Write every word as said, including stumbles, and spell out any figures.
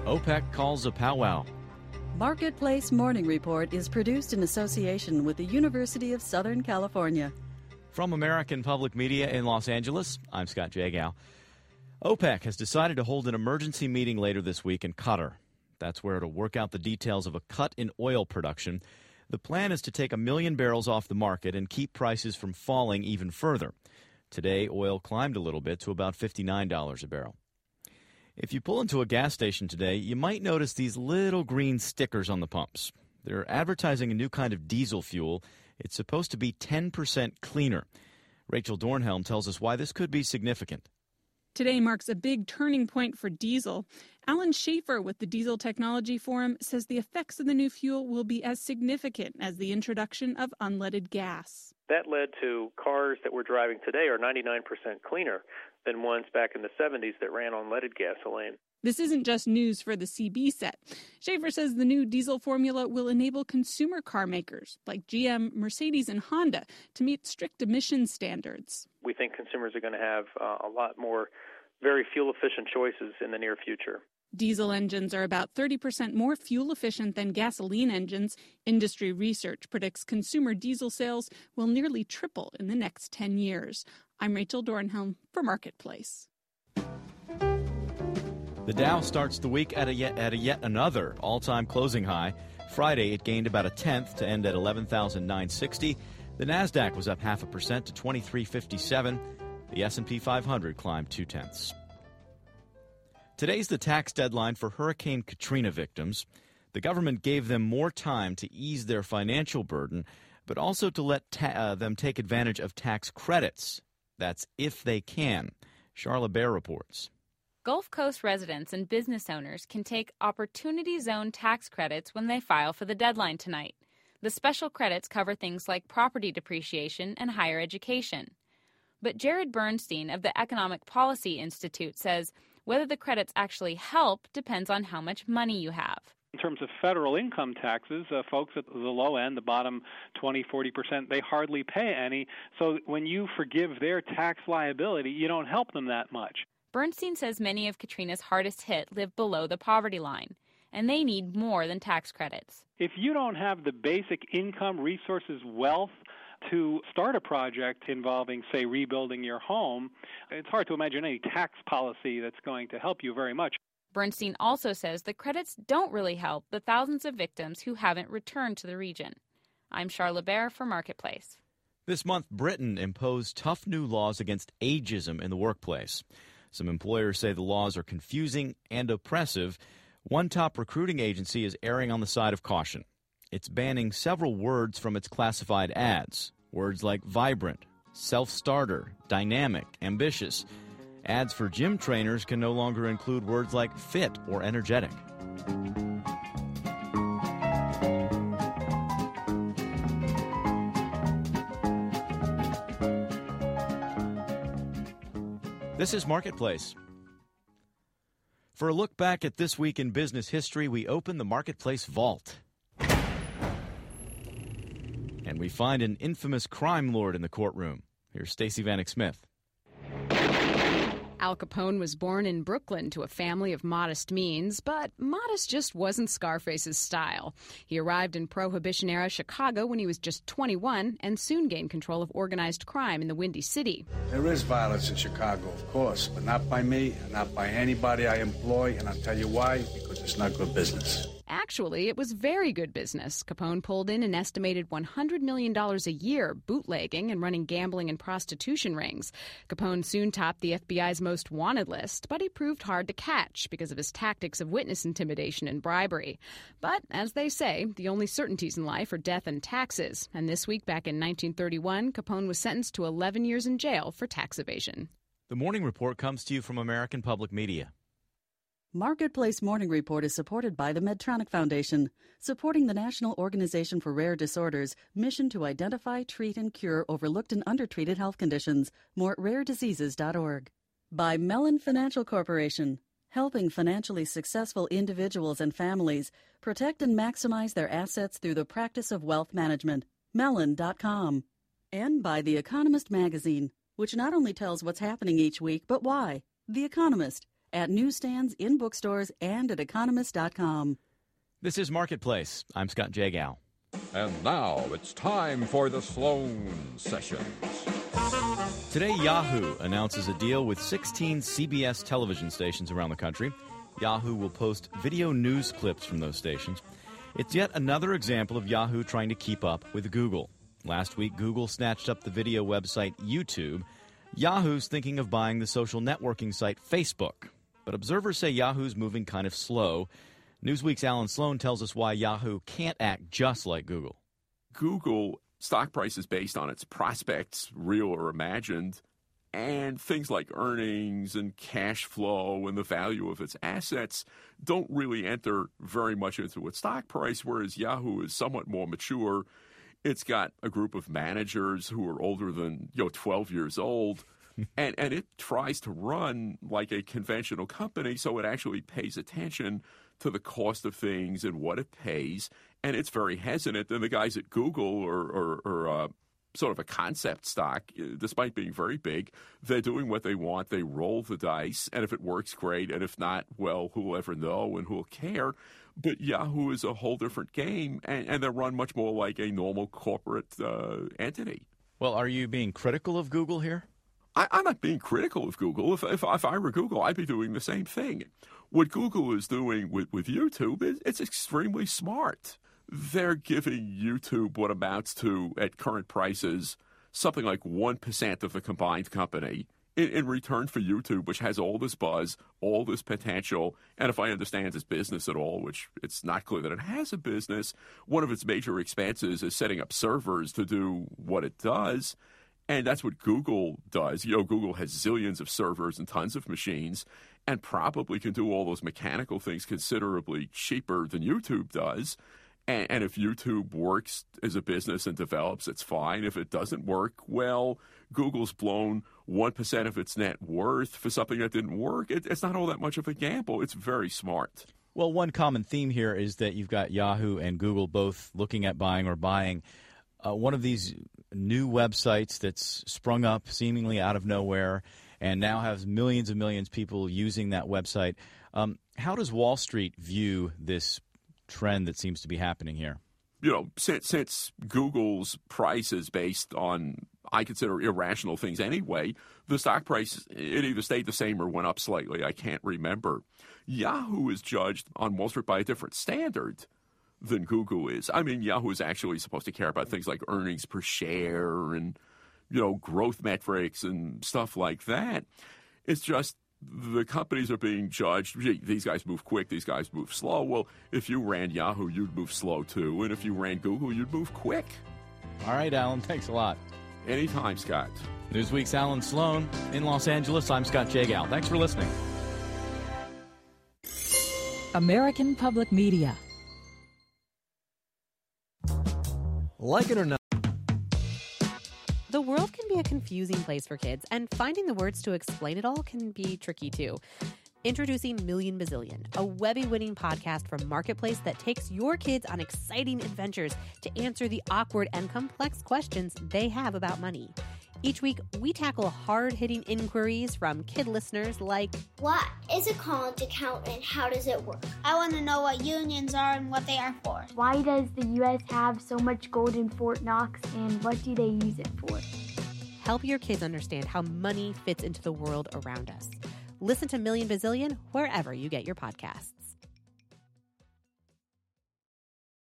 OPEC calls a powwow. Marketplace Morning Report is produced in association with the University of Southern California. From American Public Media in Los Angeles, I'm Scott Jagow. OPEC has decided to hold an emergency meeting later this week in Qatar. That's where it'll work out the details of a cut in oil production. The plan is to take a million barrels off the market and keep prices from falling even further. Today, oil climbed a little bit to about fifty-nine dollars a barrel. If you pull into a gas station today, you might notice these little green stickers on the pumps. They're advertising a new kind of diesel fuel. It's supposed to be ten percent cleaner. Rachel Dornhelm tells us why this could be significant. Today marks a big turning point for diesel. Alan Schaefer with the Diesel Technology Forum says the effects of the new fuel will be as significant as the introduction of unleaded gas. That led to cars that we're driving today are ninety-nine percent cleaner than ones back in the seventies that ran on leaded gasoline. This isn't just news for the C B set. Schaefer says the new diesel formula will enable consumer car makers like G M, Mercedes, and Honda to meet strict emission standards. We think consumers are going to have uh, a lot more very fuel-efficient choices in the near future. Diesel engines are about thirty percent more fuel efficient than gasoline engines. Industry research predicts consumer diesel sales will nearly triple in the next ten years. I'm Rachel Dornhelm for Marketplace. The Dow starts the week at a yet, at a yet another all-time closing high. Friday, it gained about a tenth to end at eleven thousand nine hundred sixty. The Nasdaq was up half a percent to twenty-three fifty-seven. The S and P five hundred climbed two-tenths. Today's the tax deadline for Hurricane Katrina victims. The government gave them more time to ease their financial burden, but also to let ta- uh, them take advantage of tax credits. That's if they can. Charla Bear reports. Gulf Coast residents and business owners can take Opportunity Zone tax credits when they file for the deadline tonight. The special credits cover things like property depreciation and higher education. But Jared Bernstein of the Economic Policy Institute says whether the credits actually help depends on how much money you have. In terms of federal income taxes, uh, folks at the low end, the bottom twenty, forty percent, they hardly pay any. So when you forgive their tax liability, you don't help them that much. Bernstein says many of Katrina's hardest hit live below the poverty line, and they need more than tax credits. If you don't have the basic income, resources, wealth to start a project involving, say, rebuilding your home, it's hard to imagine any tax policy that's going to help you very much. Bernstein also says the credits don't really help the thousands of victims who haven't returned to the region. I'm Charla Bear for Marketplace. This month, Britain imposed tough new laws against ageism in the workplace. Some employers say the laws are confusing and oppressive. One top recruiting agency is erring on the side of caution. It's banning several words from its classified ads. Words like vibrant, self-starter, dynamic, ambitious. Ads for gym trainers can no longer include words like fit or energetic. This is Marketplace. For a look back at this week in business history, we open the Marketplace Vault. And we find an infamous crime lord in the courtroom. Here's Stacey Vanek Smith. Al Capone was born in Brooklyn to a family of modest means, but modest just wasn't Scarface's style. He arrived in Prohibition-era Chicago when he was just twenty-one and soon gained control of organized crime in the Windy City. There is violence in Chicago, of course, but not by me and not by anybody I employ, and I'll tell you why, because it's not good business. Actually, it was very good business. Capone pulled in an estimated one hundred million dollars a year bootlegging and running gambling and prostitution rings. Capone soon topped the F B I's most wanted list, but he proved hard to catch because of his tactics of witness intimidation and bribery. But, as they say, the only certainties in life are death and taxes. And this week, back in nineteen thirty-one, Capone was sentenced to eleven years in jail for tax evasion. The Morning Report comes to you from American Public Media. Marketplace Morning Report is supported by the Medtronic Foundation, supporting the National Organization for Rare Disorders' mission to identify, treat, and cure overlooked and undertreated health conditions. More at rare diseases dot org. By Mellon Financial Corporation, helping financially successful individuals and families protect and maximize their assets through the practice of wealth management. Mellon dot com. And by The Economist magazine, which not only tells what's happening each week, but why. The Economist, at newsstands, in bookstores, and at economist dot com. This is Marketplace. I'm Scott Jagow. And now it's time for the Sloan Sessions. Today, Yahoo announces a deal with sixteen C B S television stations around the country. Yahoo will post video news clips from those stations. It's yet another example of Yahoo trying to keep up with Google. Last week, Google snatched up the video website YouTube. Yahoo's thinking of buying the social networking site Facebook. But observers say Yahoo's moving kind of slow. Newsweek's Alan Sloan tells us why Yahoo can't act just like Google. Google stock price is based on its prospects, real or imagined, and things like earnings and cash flow and the value of its assets don't really enter very much into its stock price, whereas Yahoo is somewhat more mature. It's got a group of managers who are older than, you know, twelve years old, and, and it tries to run like a conventional company, so it actually pays attention to the cost of things and what it pays, and it's very hesitant. And the guys at Google are, are, are uh, sort of a concept stock, despite being very big. They're doing what they want. They roll the dice, and if it works, great, and if not, well, who will ever know and who will care? But Yahoo is a whole different game, and, and they're run much more like a normal corporate uh, entity. Well, are you being critical of Google here? I, I'm not being critical of Google. If, if, if I were Google, I'd be doing the same thing. What Google is doing with, with YouTube, is it's extremely smart. They're giving YouTube what amounts to, at current prices, something like one percent of the combined company in, in return for YouTube, which has all this buzz, all this potential, and if I understand its business at all, which it's not clear that it has a business, one of its major expenses is setting up servers to do what it does. And that's what Google does. You know, Google has zillions of servers and tons of machines and probably can do all those mechanical things considerably cheaper than YouTube does. And, and if YouTube works as a business and develops, it's fine. If it doesn't work, well, Google's blown one percent of its net worth for something that didn't work. It, it's not all that much of a gamble. It's very smart. Well, one common theme here is that you've got Yahoo and Google both looking at buying or buying uh, one of these new websites that's sprung up seemingly out of nowhere and now has millions and millions of people using that website. Um, how does Wall Street view this trend that seems to be happening here? You know, since, since Google's price is based on, I consider, irrational things anyway, the stock price, it either stayed the same or went up slightly. I can't remember. Yahoo is judged on Wall Street by a different standard than Google is. I mean, Yahoo is actually supposed to care about things like earnings per share and, you know, growth metrics and stuff like that. It's just the companies are being judged. Gee, these guys move quick, these guys move slow. Well, if you ran Yahoo, you'd move slow too. And if you ran Google, you'd move quick. All right, Alan, thanks a lot. Anytime, Scott. Newsweek's Alan Sloan in Los Angeles. I'm Scott Jagow. Thanks for listening. American Public Media. Like it or not. The world can be a confusing place for kids, and finding the words to explain it all can be tricky too. Introducing Million Bazillion, a Webby-winning podcast from Marketplace that takes your kids on exciting adventures to answer the awkward and complex questions they have about money. Each week, we tackle hard-hitting inquiries from kid listeners like, what is a college account and how does it work? I want to know what unions are and what they are for. Why does the U S have so much gold in Fort Knox and what do they use it for? Help your kids understand how money fits into the world around us. Listen to Million Bazillion wherever you get your podcasts.